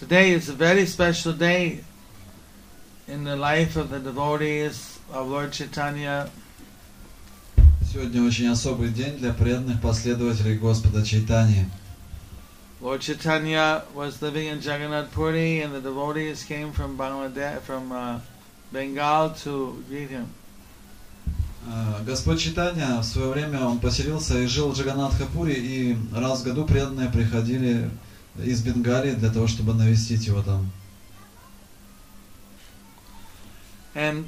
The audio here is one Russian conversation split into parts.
Today is a very special day in the life of the devotees of Lord Chaitanya. Сегодня очень особый день для преданных последователей Господа Чайтаньи. Lord Chaitanya was living in Jagannath Puri, and the devotees came from Bangladesh, from Bengal to greet him. Господь Чайтанья в свое время он поселился и жил в Джаганнатхапуре, и раз в году преданные приходили из Бенгалии для того, чтобы навестить его там. And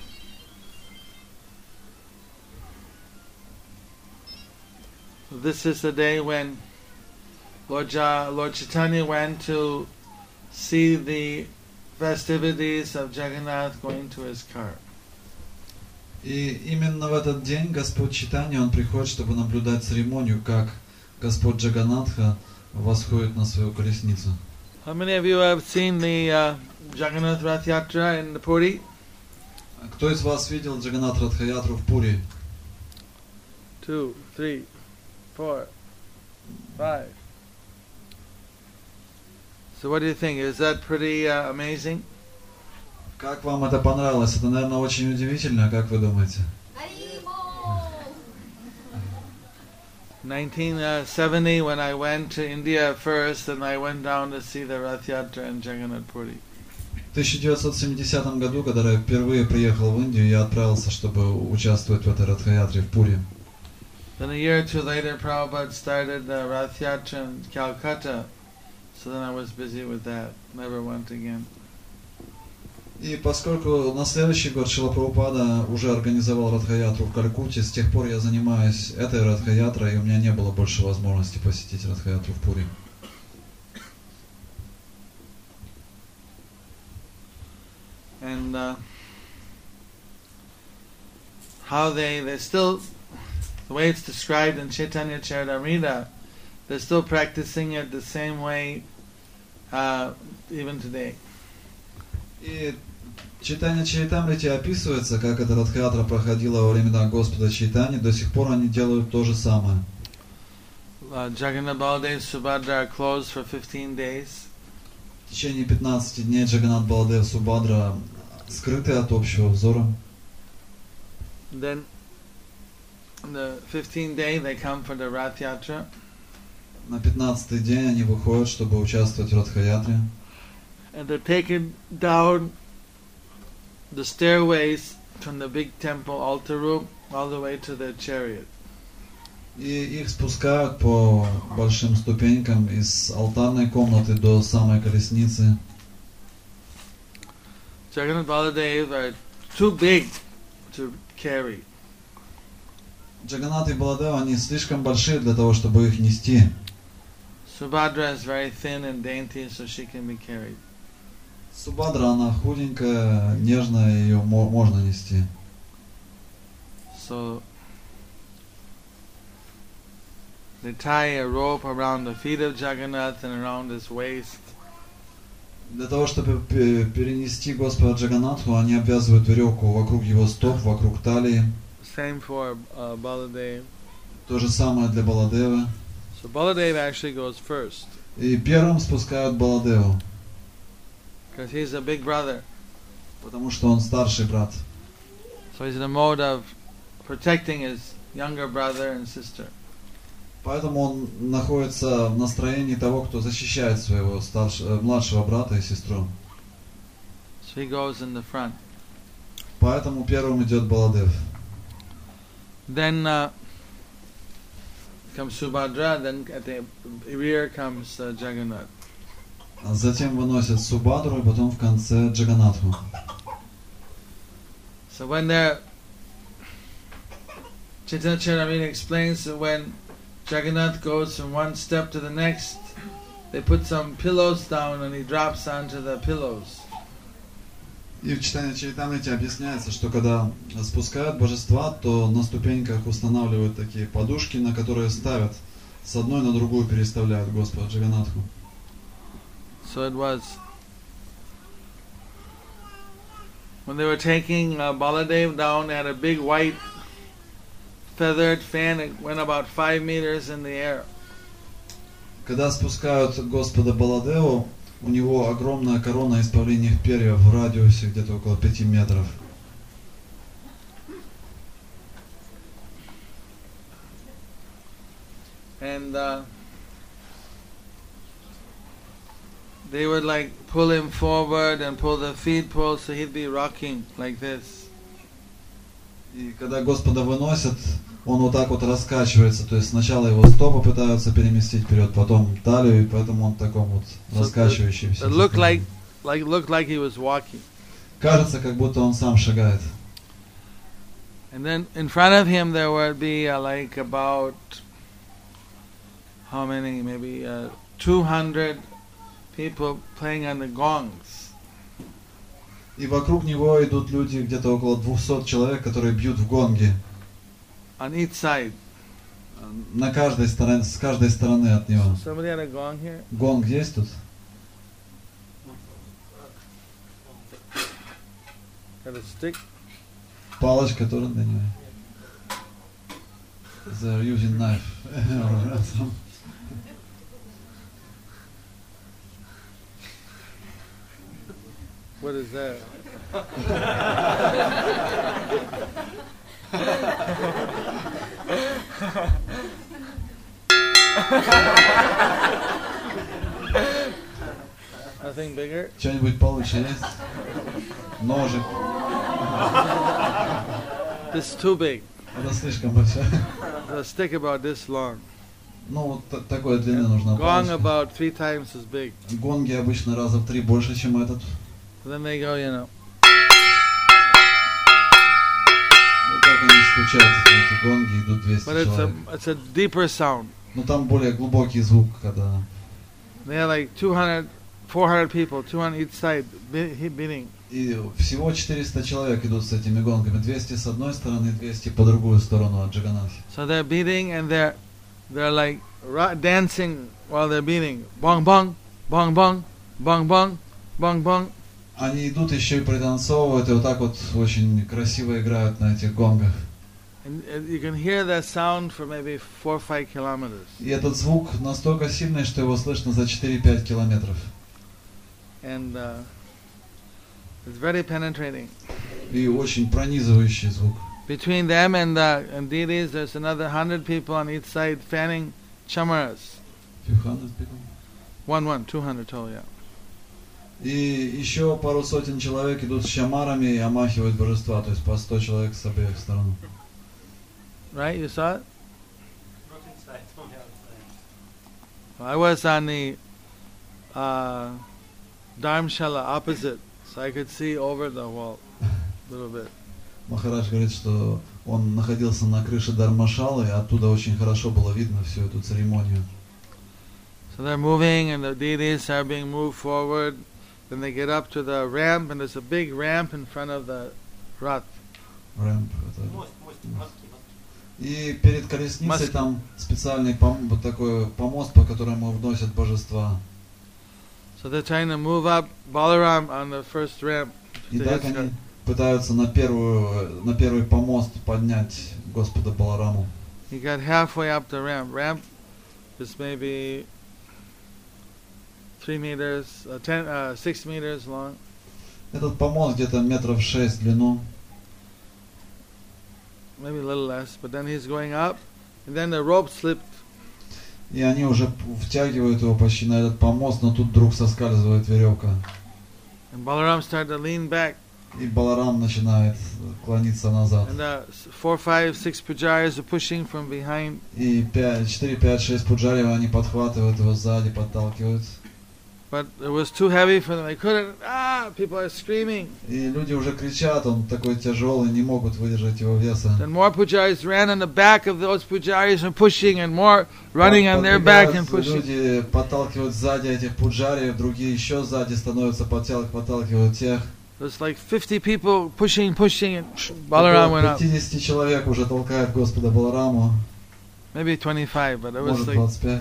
this is the day when Lord Chaitanya went to see the festivities of Jagannath going to his car. И именно в этот день Господь Чайтанья он приходит, чтобы наблюдать церемонию, как Господь Джаганнатха восходит на свою колесницу. How many of you have seen the Jagannath Rath Yatra in the Puri? Кто из вас видел Джаганнат Радха-ятру в Пури? 2, 3, 4, 5. So what do you think? Is that pretty amazing? Как вам это понравилось? Это, наверное, очень удивительно, как вы думаете? 1970, when I went to India first, and I went down to see the Rath Yatra in Jagannath Puri. В 1970 году, когда я впервые приехал в Индию, я отправился, чтобы участвовать в этой Радха-ятре в Пури. Then a year or two later, Prabhupada started the Rath Yatra in Calcutta, so then I was busy with that. Never went again. И поскольку на следующий год Шрила Прабхупада уже организовал Радха-ятру в Калькутте, с тех пор я занимаюсь этой Радха-ятрой, и у меня не было больше возможности посетить Радха-ятру в Пури. And how they still, the way it's described in Chaitanya Charitamrita, they're still practicing it the same way even today. И Чайтанья Чаритамрите описывается, как эта Радха-ятра проходила во времена Господа Чайтаньи, до сих пор они делают то же самое. Jagannath Baladev Subhadra are closed for 15 days. В течение 15 дней Джаганнат Баладев Субхадра скрыты от общего взора. Then, on the 15th day, they come for the Rath Yatra. На 15-й день они выходят, чтобы участвовать в Радха-ятре. And they're taken down the stairways from the big temple altar room all the way to their chariot. И их спускают по большим ступенькам из алтарной комнаты до самой колесницы. Jagannath Baladev are too big to carry. Джаганнат и Баладев, они слишком большие для того, чтобы их нести. Subhadra is very thin and dainty, so she can be carried. Субхадра, она худенькая, нежная, ее можно нести. So they tie a rope around the feet of Jagannath and around his waist. Для того, чтобы перенести Господа Джаганнатху, они обвязывают веревку вокруг его стоп, вокруг талии. Same for Baladev. То же самое для Баладева. So Baladev actually goes first, И первым спускают Баладеву, because he's a big brother. потому что он старший брат. So he's in a mode of protecting his younger brother and sister. Поэтому он находится в настроении того, кто защищает своего младшего брата и сестру. So he goes in the front. Поэтому первым идет Баладев. Then comes Subhadra, then at the rear comes Jagannath. Затем выносят Субхадру, и потом в конце Джаганнатху. So when they're, Chaitanya Charitamrita explains that when Jagannath goes from one step to the next, they put some pillows down and he drops onto the pillows. И в Чайтанья Чаритамрите объясняется, что когда спускают божества, то на ступеньках устанавливают такие подушки, на которые ставят, с одной на другую переставляют Господа Джаганнатху. So it was when they were taking Baladev down, they had a big white feathered fan. It went about 5 meters in the air. Когда спускают Господа Баладеву, У него огромная корона из павлиньих перьев в радиусе где-то около 5 метров. And they would like pull him forward and pull the feet pole, so he'd be rocking like this. И когда Господа выносят, он вот так вот раскачивается, то есть сначала его стопы пытаются переместить вперед, потом талию, и поэтому он в таком вот раскачивающемся. It looked like he was walking. Кажется, как будто он сам шагает. And then in front of him there would be like about how many? Maybe 200 people playing on the gongs. И вокруг него идут люди, где-то около 200 человек, которые бьют в гонги. On each side. На каждой стороне, с каждой стороны от него. Somebody had a gong here? Гонг есть тут? Got a stick? Палочка тоже для него. They're using knife. What is that? Nothing bigger? Что-нибудь получше есть? Ножик. This is too big. Это слишком большое. A stick about this long. Ну, вот такой длины нужна Gong палочка. about 3 times as big. Гонги обычно раза в 3 больше, чем этот. Then they go, you know. Вот так они стучат, эти гонги, идут 200 But человек. it's a deeper sound. Но там более глубокий звук, когда... They have like 200, 400 people, 200 each side, beating. И всего 400 человек идут с этими гонгами. 200 с одной стороны, 200 по другую сторону от Джаганнатхи. So they're beating and they're like dancing while they're beating. Bong bong, bong bong, bong bong, bong bong. Они идут еще и пританцовывают, и вот так вот очень красиво играют на этих гонгах. And you can hear that sound for maybe 4 or 5 kilometers. И этот звук настолько сильный, что его слышно за 4-5 километров. And it's very penetrating. И очень пронизывающий звук. Between them and deities, there's another 100 people on each side fanning chamaras. 200 total, yeah. И еще пару сотен человек идут с чамарами и омахивают божества, то есть по 100 человек с обеих сторон. Right, you saw it? I was on the Dharamshala opposite, so I could see over the wall a little bit. Махарадж говорит, что он находился на крыше Дharmashала, и оттуда очень хорошо было видно всю эту церемонию. So they're moving, and the deities are being moved forward. Then they get up to the ramp, and there's a big ramp in front of the Rath. Рэмп, и перед колесницей там специальный вот такой помост, по которому вносят божества. So they're trying to move up Balaram on the first ramp. И так они пытаются на первый помост поднять Господа Балараму. He got halfway up the ramp. Ramp is maybe 3 meters, 6 meters long. Этот помост где-то метров 6 в длину. Maybe a little less, but then he's going up, and then the rope slipped. И они уже втягивают его почти на этот помост, но тут вдруг соскальзывает веревка. And Balaram started to lean back. И Баларам начинает клониться назад. And 4, 5, 6 pujaris are pushing from behind. И 4, 5, 6 пуджари, они подхватывают его сзади, подталкивают. But it was too heavy for them. They couldn't. People are screaming. И люди уже кричат, он такой тяжелый, не могут выдержать его веса. Then more pujaris ran on the back of those pujaris and pushing, and more running on their back and pushing. Люди подталкивают сзади этих пуджариев, другие еще сзади становятся, подталкивают тех. There's like 50 people pushing, and Balaram went up. 50 человек уже толкают Господа Балараму. Maybe 25, but it was Может, like 25.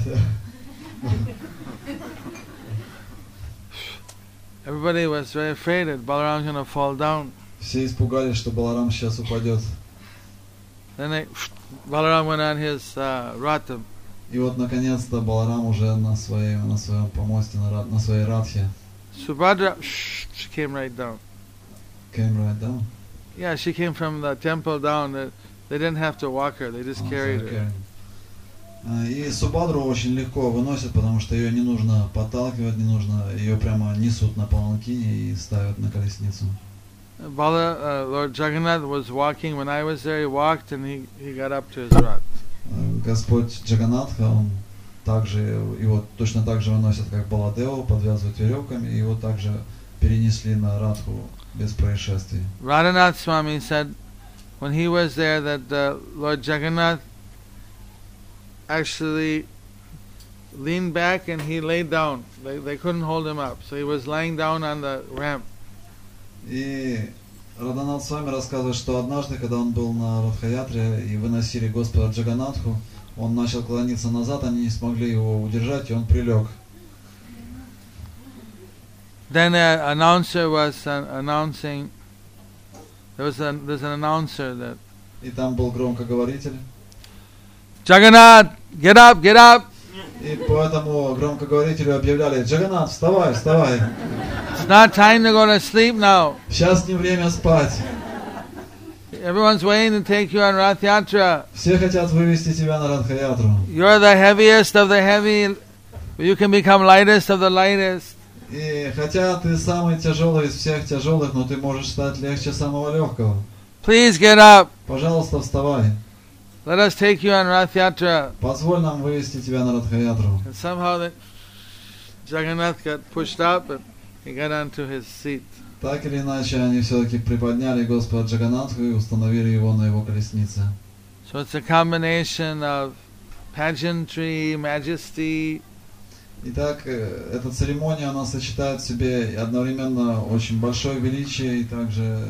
everybody was very afraid that Balaram's going to fall down. Все испугались, что Баларам сейчас упадет. Then Balaram went on his Rath to И вот наконец-то Баларам уже на своем помосте, на своей радхе. Subhadra, she came right down. Came right down. Yeah, she came from the temple down. They didn't have to walk her; they just carried her. И Субадру очень легко выносят, потому что ее не нужно подталкивать, не нужно, ее прямо несут на паланкине и ставят на колесницу. Lord Jagannath was walking when I was there. He walked and he got up to his rath. Господь Джаганатха, он также, его точно так же выносят, как Баладеву, подвязывают веревками, и его также перенесли на радху без происшествий. Radhanath Swami said when he was there that Lord Jagannath actually leaned back and he laid down. They couldn't hold him up, so he was lying down on the ramp. И Радханат Свами рассказывает, что однажды, когда он был на Радха-ятре и выносили Господа Джаганатху, он начал клониться назад, они не смогли его удержать, и он прилег. Then an announcer was announcing. There's an announcer that. И там был громкоговоритель. Jagannath, get up, get up. И по этому громкоговорителю объявляли: Джаганнат, вставай, вставай. It's not time to go to sleep now. Сейчас не время спать. Everyone's waiting to take you on Rath Yatra. Все хотят вывести тебя на Радха-ятру. You're the heaviest of the heavy. You can become lightest of the lightest. И хотя ты самый тяжелый из всех тяжелых, но ты можешь стать легче самого легкого. Please get up. Пожалуйста, вставай. Let us take you on Rath Yatra. Позволь нам вывести тебя на Радха-ятру. And somehow Jagannath got pushed up and he got onto his seat. Так или иначе, они все-таки приподняли Господа Джаганнатху и установили его на его колеснице. So it's a combination of pageantry, majesty. Итак, эта церемония, она сочетает в себе одновременно очень большое величие и также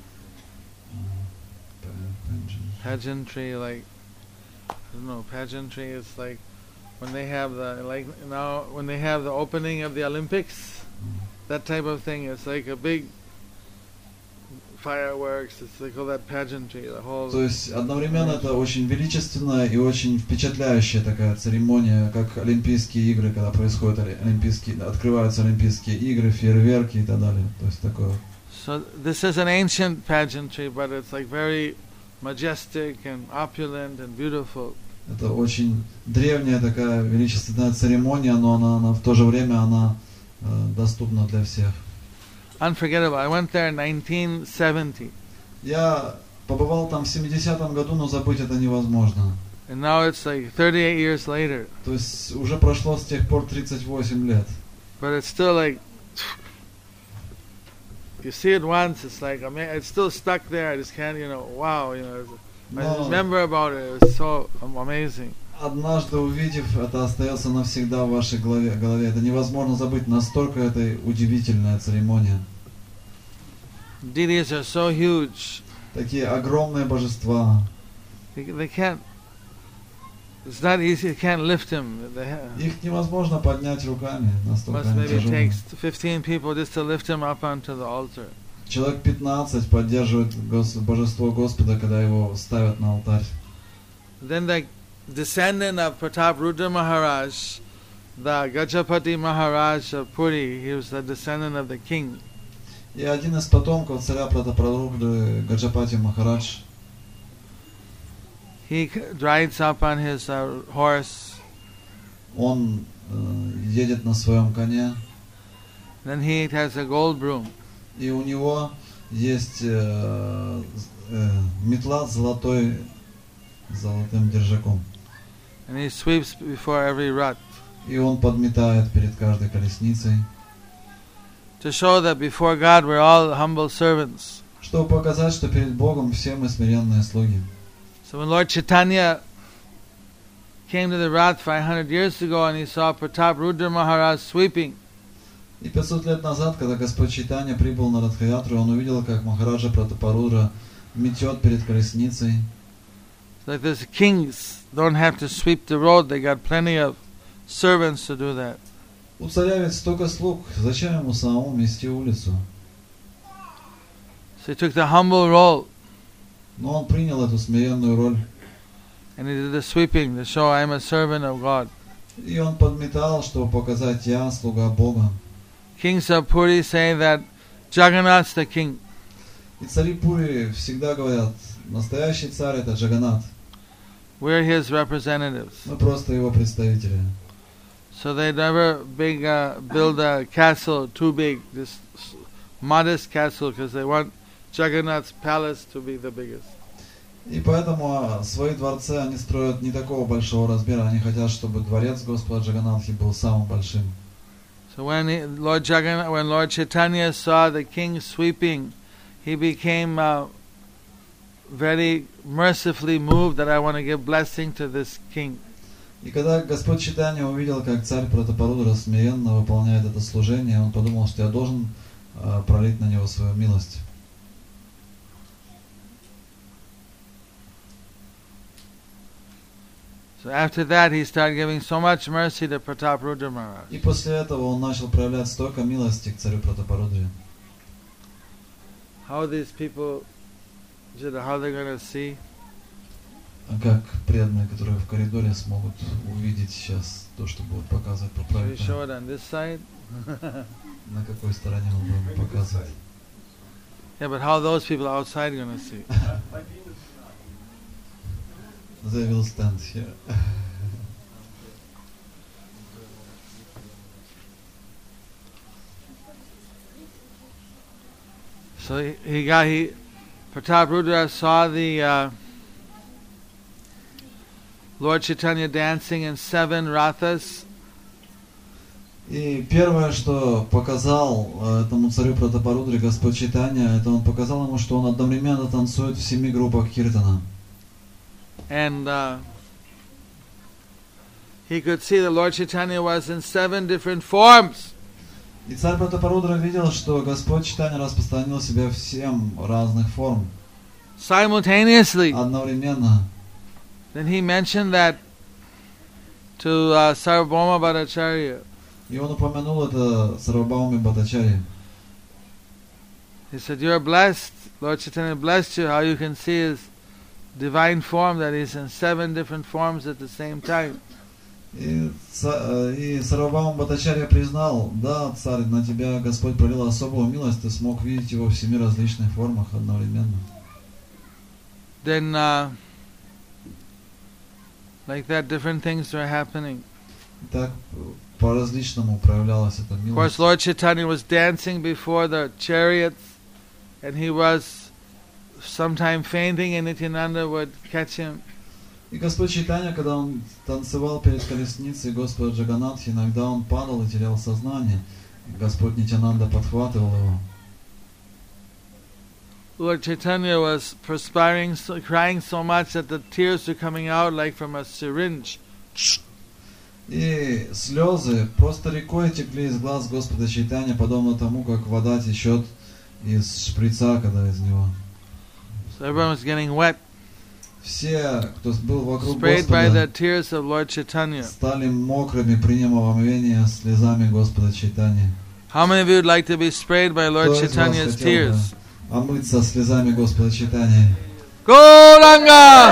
pageantry, like, I don't know, pageantry is like when they have the opening of the Olympics, that type of thing. It's like a big fireworks. It's like all that pageantry, the whole. То есть одновременно это очень величественная и очень впечатляющая такая церемония, как Олимпийские игры, когда происходят открываются Олимпийские игры, фейерверки и так далее. То есть такое. So this is an ancient pageantry, but it's like very majestic and opulent and beautiful. Это очень древняя такая величественная церемония, но она в то же время она доступна для всех. Unforgettable. I went there in 1970. Я побывал там в 70-м году, но забыть это невозможно. And now it's like 38 years later. То есть уже прошло с тех пор 38 лет. But it's still like, you see it once, it's like, I mean, it's still stuck there. I just can't, wow, I remember about it. It was so amazing. Однажды увидев, это остается навсегда в вашей голове. Это невозможно забыть. Настолько это удивительная церемония. Deities are so huge. Такие огромные божества. They can't. It's not easy. You can't lift them. Их невозможно поднять руками. Настолько они maybe тяжелые. It takes 15 people just to lift him up onto the altar. Человек 15 поддерживает божество Господа, когда его ставят на алтарь. Then the descendant of Pratap Rudra Maharaj, the Gajapati Maharaj of Puri, he was the descendant of the king. И один из потомков царя Пратапарудры, Гаджапати Махарадж, he rides up on his horse. Он едет на своем коне. Then he has a gold broom. И у него есть метла с золотым держаком. And he sweeps before every rut. И он подметает перед каждой колесницей. To show that before God we're all humble servants. Чтобы показать, что перед Богом все мы смиренные слуги. So when Lord Chaitanya came to the Rath 500 years ago and he saw Pratap Rudra Maharaj sweeping. И 500 лет назад, когда Господь Чайтанья прибыл на Радха-ятру, он увидел, как Махараджа Пратапарудра метет перед колесницей. Like the kings don't have to sweep the road; they got plenty of servants to do that. У царя ведь столько слуг, зачем ему самому мести улицу? So he took the humble role. Но он принял эту смиренную роль. And he did the sweeping to show I am a servant of God. И он подметал, чтобы показать: я слуга Бога. Kings of Puri say that Jagannath's the king. И цари Пури всегда говорят: настоящий царь — это Джаганнат. We're his representatives. Мы просто его представители. So they never build a castle too big, just modest castle, because they want Jagannath's palace to be the biggest. И поэтому свои дворцы они строят не такого большого размера. Они хотят, чтобы дворец Господа Джаганнатхи был самым большим. So when Lord Chaitanya saw the king sweeping, he became very mercifully moved that I want to give blessing to this king. И когда Господь Чайтанья увидел, как царь Пратапарудра смиренно выполняет это служение, он подумал, что я должен пролить на него свою милость. So after that, he started giving so much mercy to Prataparudra Maharaj. И после этого он начал проявлять столько милости к царю Пратапарудре. How these people, how they're going to see? А как преданные, которые в коридоре, смогут увидеть сейчас то, что будут показывать по правилам? Show it on this side? На какой стороне мы будем показывать? Yeah, but how those people outside going to see? They will stand here. So Prataparudra saw the Lord Chaitanya dancing in 7 rathas. И первое, что показал этому царю Пратапарудре Господь Чайтанья, это он показал ему, что он одновременно танцует в 7 группах киртана. And he could see the Lord Chaitanya was in 7 different forms. И царь Пратапарудра видел, что Господь Чайтанья распространил себя в 7 разных форм. Simultaneously. Одновременно. Then he mentioned that to Sarvabhauma Bhattacharya. И он упомянул это Сарвабхауме Бхаттачарье. He said, "You are blessed. Lord Chaitanya blessed you. How you can see his divine form, that he's in 7 different forms at the same time." И Сарвабхаума Бхаттачарья признал: да, царь, на тебя Господь пролил особую милость, ты смог видеть его в 7 различных формах одновременно. Then, like that, different things were happening. Так по-различному проявлялась эта Of милость. course, Lord Chaitanya was dancing before the chariots, and he was sometime fainting, and Nityananda would catch him. И Господь Чайтанья, когда он танцевал перед колесницей Господа Джаганнатхи, иногда он падал и терял сознание. Господь Нитянанда подхватывал его. Lord Chaitanya was perspiring, crying so much that the tears were coming out like from a syringe. И слезы просто рекой текли из глаз Господа Чайтаньи, подобно тому, как вода течет из шприца, когда из него. So everyone was getting wet. Все, кто был вокруг Sprayed by the Господа, tears of Lord Chaitanya. стали мокрыми при омовении слезами Господа Чайтаньи. How many of you would like to be sprayed by Lord Кто из вас Chaitanya's хотел tears? бы омыться слезами Господа Чайтаньи? Gauranga!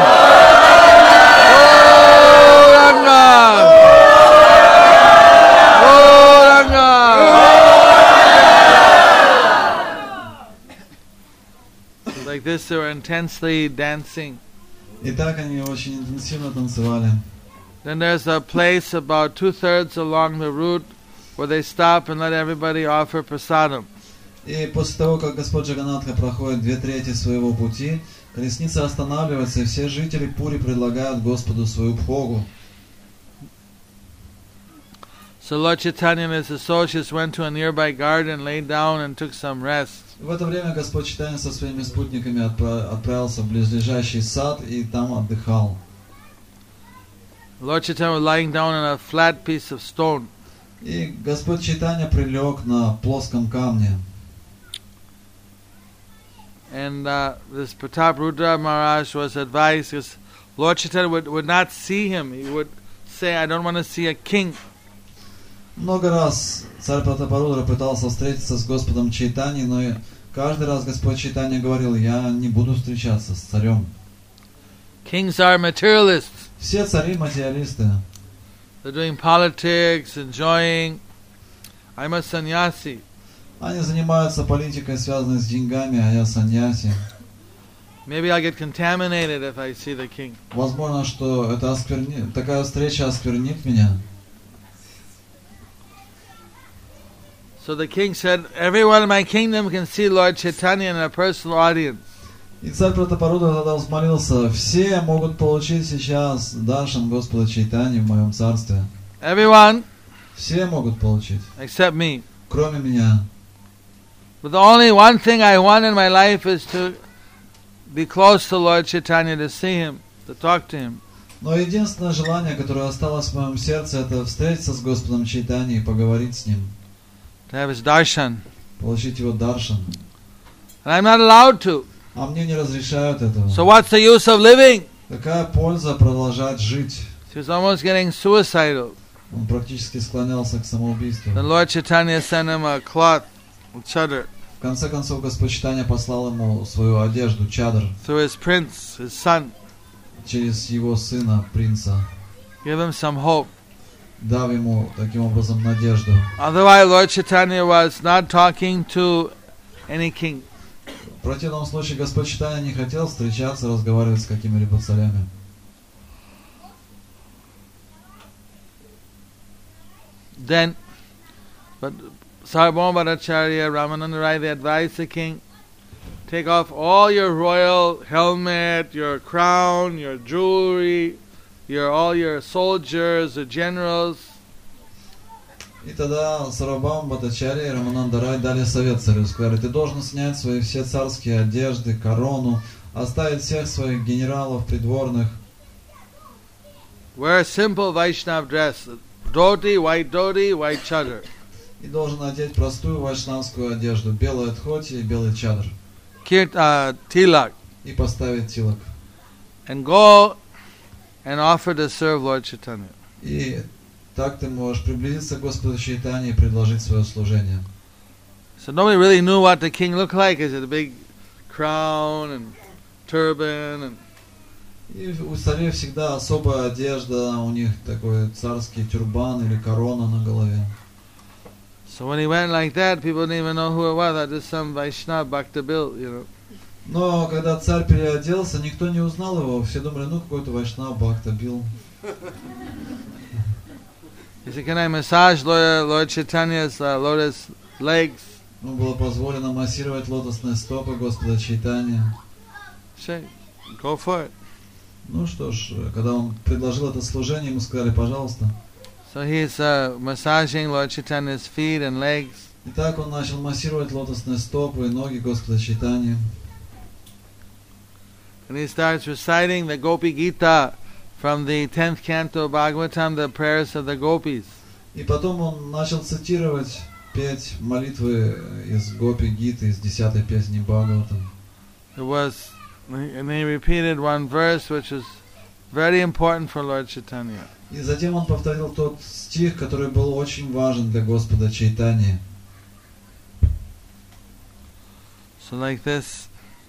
Gauranga! Like this, they were intensely dancing. И так они очень интенсивно танцевали. Then there's a place about 2/3 along the route where they stop and let everybody offer prasadam. И после того, как Господь Джаганнатха проходит 2/3 своего пути, колесница останавливается, и все жители Пури предлагают Господу свою бхогу. So Lord Chaitanya and his associates went to a nearby garden, laid down and took some rest. В это время Господь Чайтанья со своими спутниками отправился в близлежащий сад и там отдыхал. Lord Chaitanya was lying down on a flat piece of stone. И Господь Чайтанья прилег на плоском камне. And this Prataparudra Maharaj was advised, because Lord Chaitanya would not see him. He would say, "I don't want to see a king." Много раз царь Пратапарудра пытался встретиться с Господом Чайтаньей, но каждый раз Господь Чайтанья говорил: я не буду встречаться с царем. Kings are materialists. Все цари материалисты. They're doing politics, enjoying. I'm a sannyasi. Они занимаются политикой, связанной с деньгами, а я саньяси. Maybe I'll get contaminated if I see the king. Возможно, что это такая встреча осквернит меня. So the king said, everyone in my kingdom can see Lord Chaitanya in a personal audience. И царь Пратапарудра тогда взмолился: все могут получить сейчас даршан Господа Чайтани в моем царстве. Everyone, все могут получить, except me. Кроме меня. But the only one thing I want in my life is to be close to Lord Chaitanya, to see him, to talk to him. Но единственное желание, которое осталось в моем сердце, это встретиться с Господом Чайтани и поговорить с ним. To have his darshan. Получить его даршан. And I'm not allowed to. А мне не разрешают этого. So what's the use of living? Какая польза продолжать жить? He was almost getting suicidal. Он практически склонялся к самоубийству. Then Lord Chaitanya sent him a cloth, chadar, В конце концов, Господь Чайтанья послал ему свою одежду, чадр, through his prince, his son. через его сына, принца, Give him some hope. дав ему таким образом надежду. Otherwise, Lord Chaitanya was not talking to any king. В противном случае Господь Чайтанья не хотел встречаться, разговаривать с какими-либо царями. Then, but Sarvabhauma Bhattacharya, Ramananda Rai, they advised the king, take off all your royal helmet, your crown, your jewelry, all your soldiers, the generals. И тогда Сарвабхаума Бхаттачарья и Рамананда Рай дали совет царю. Сказали: ты должен снять свои все царские одежды, корону, оставить всех своих генералов, придворных. Wear a simple Vaishnav dress, dhoti, white chadar. И должен одеть простую вайшнавскую одежду, белое дхоти и белый чадр. Tilak. И поставить тилак. And go and offer to serve Lord Chaitanya. И так ты можешь приблизиться к Господу Чайтанье и предложить свое служение. So nobody really knew what the king looked like. Is it a big crown and turban? And И у царей всегда особая одежда, у них такой царский тюрбан или корона на голове. so when he went like that, people didn't even know who it was. That just some Vaishnava Bhakta Bill, you know. Но когда царь переоделся, никто не узнал его. Все думали: ну какой-то Вайшнав Бхакта Бил. He said, can I massage Lord Chaitanya's lotus legs? Ему было позволено массировать лотосные стопы Господа Чайтаньи. Say, go for it. Ну что ж, когда он предложил это служение, ему сказали: пожалуйста. So he's massaging Lord Chaitanya's feet and legs. И так он начал массировать лотосные стопы и ноги Господа Чайтаньи. And he starts reciting the Gopi Gita from the 10th canto of Bhagavatam, the prayers of the gopis. И потом он начал цитировать, петь молитвы из Гопи Гиты, из 10-й песни Бхагаватам. And he repeated one verse which is very important for Lord Chaitanya. И затем он повторил тот стих, который был очень важен для Господа Чайтаньи. So like this.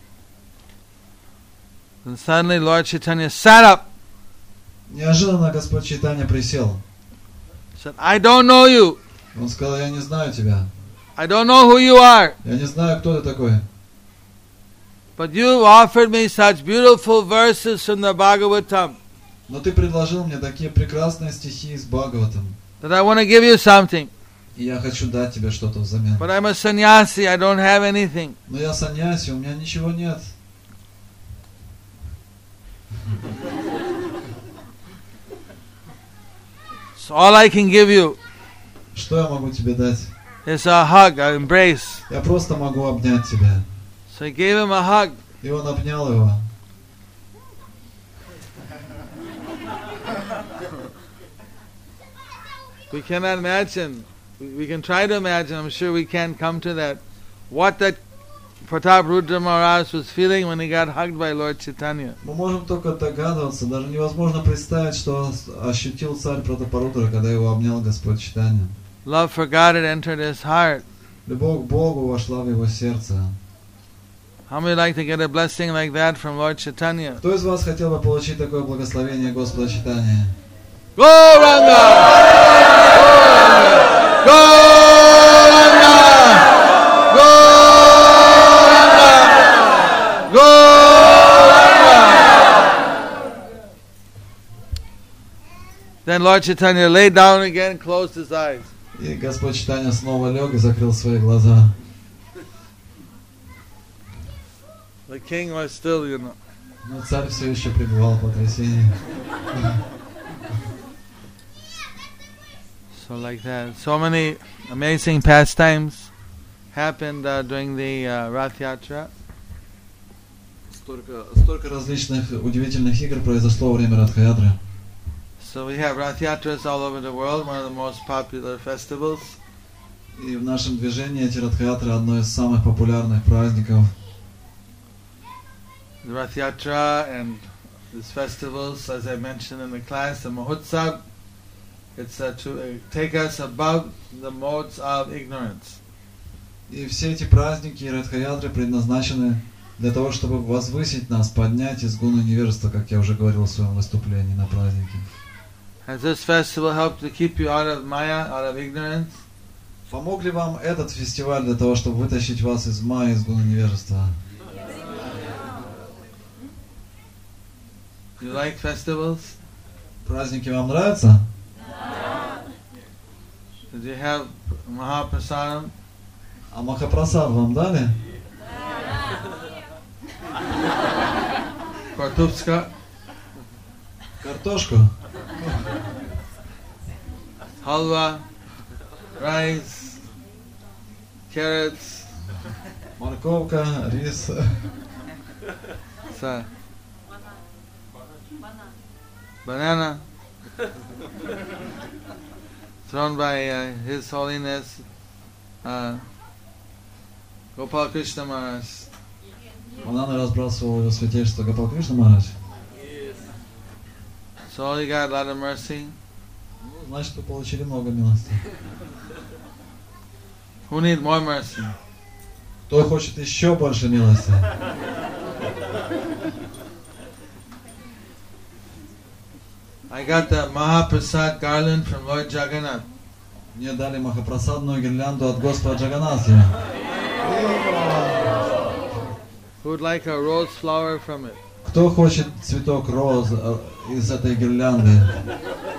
And suddenly Lord Chaitanya sat up. Неожиданно Господь Чайтанья присел. Said, I don't know you. Он сказал: я не знаю тебя. I don't know who you are. Я не знаю, кто ты такой. But you offered me such beautiful verses from the Bhagavatam. Но ты предложил мне такие прекрасные стихи из Бхагаватам. That I want to give you something. И я хочу дать тебе что-то взамен. But I'm a sannyasi, I don't have anything. Но я саньяси, у меня ничего нет. So all I can give you Что я могу тебе дать? is a hug, an embrace. Я просто могу обнять тебя. So he gave him a hug. И он обнял его. We cannot imagine. We can try to imagine. I'm sure we can't come to that. What that Pratap Rudra Maharaj was feeling when he got hugged by Lord Chaitanya. Мы можем только догадываться, даже невозможно представить, что ощутил царь Пратапарудра, когда его обнял Господь Чайтанья. Love for God had entered his heart. Любовь к Богу вошла в его сердце. How many would like to get a blessing like that from Lord Chaitanya? Кто из вас хотел бы получить такое благословение Господа Чайтаньи? Gauranga! Gauranga! Gauranga! Gauranga! Then Lord Chaitanya lay down again, closed his eyes. И Господь Чайтанья снова лег и закрыл свои глаза. The king was still, Но царь все еще пребывал в потрясении. So like that. So many amazing pastimes happened during the Rath Yatra. Столько различных удивительных игр произошло во время Радха-ятры. So we have Rath Yatras all over the world, one of the most popular festivals. И в нашем движении эти Радха-ятры одно из самых популярных праздников. The Rath Yatra and these festivals, as I mentioned in the class, the Mahotsav, it's to take us above the modes of ignorance. И все эти праздники и Радха-ятры предназначены для того, чтобы возвысить нас, поднять из гуна невежества, как я уже говорил в своем выступлении на празднике. Has this festival helped to keep you out of Maya, out of ignorance? Помог ли вам этот фестиваль для того, чтобы вытащить вас из майи, из гуна невежества? You like festivals? Праздники вам нравятся? Did you have Mahaprasadam? А Махапрасад вам дали? Kartupska? Картошку? Halwa? Rice? Carrots? Морковка, рис. Banana? Thrown by His Holiness Gopal Krishna Maharaj. Бананы разбрасывал его святейшество Гопал Кришна Махарадж. So you got a lot of mercy. Значит, вы получили много милости. Who need more mercy? Кто хочет еще больше милости? I got the Mahaprasad garland from Lord Jagannath. Мне дали махапрасадную гирлянду от Господа Джаганнатхи. Who would like a rose flower from it? Кто хочет цветок роз из этой гирлянды?